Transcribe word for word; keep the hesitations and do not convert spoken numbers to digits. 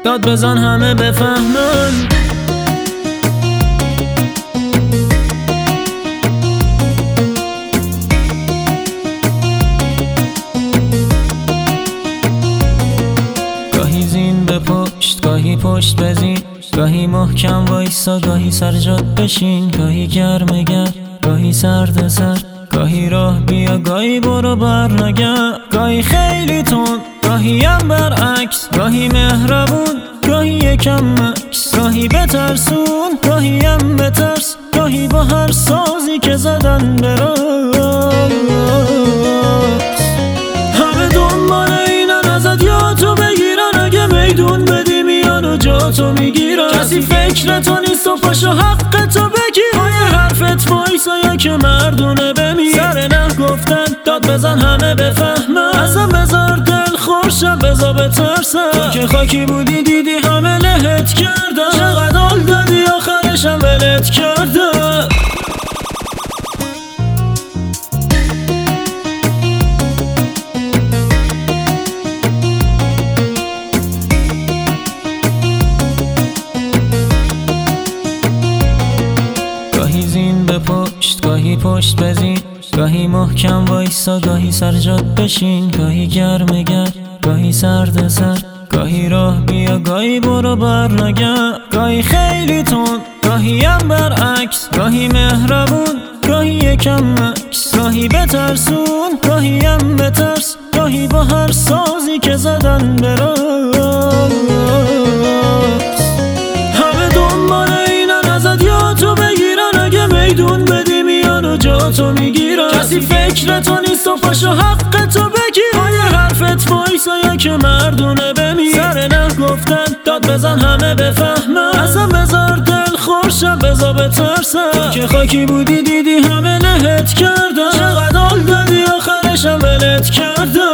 داد بزن همه بفهمن. گاهی زین به پشت، گاهی پشت بزین، گاهی محکم وایسا، گاهی سر جات بشین، گاهی گرم گرم، گاهی سرد سرد، گاهی راه بیا، گاهی برو بر نگرد، گاهی خیلی تند، گاهی هم برعکس، گاهی مهربون، گاهی یکم مکس، گاهی بترسون، گاهی هم بترس، گاهی با هر سازی که زدن براس. همه دنبال اینن ازت یا تو بگیرن، اگه میدون بدی میان و جا تو میگیرن. کسی فکر تو نیست و پاشو حق تو بگیر، پای حرفت وایسا یا که مردونه بمیر. سر نه گفتن داد بزن همه بفهمن، اصلا بذار دل خورشم بذار بترسم. تو که خاکی بودی دیدی همه لهت کردن، چقدر حال دادی آخرشم ولت کردن. گاهی زین به پشت، گاهی پشت بزین، گاهی محکم وایسا، گاهی سر جات بشین، گاهی گرم گرم، گاهی سرد سرد، گاهی راه بیا، گاهی برو بر نگرد، گاهی خیلی تند، گاهی هم برعکس، گاهی مهربون، گاهی یکم مکس، گاهی بترسون، گاهی هم بترس، گاهی با هر سازی که زدن براس. همه دنبال اینن ازت یا تو بگیرن، اگه میدون بدی میان و جا تو میگیرن. کسی فکر تو نیست و پاشو حق تو بگیر، پای حرفت وایسا یا که مردونه بمیر. سر نه گفتن داد بزن همه بفهمن، اصلا بذار دل خورشم بذار بترسم. تو که خاکی بودی دیدی همه لهت کردن، چقدر حال دادی آخرشم ولت کردن.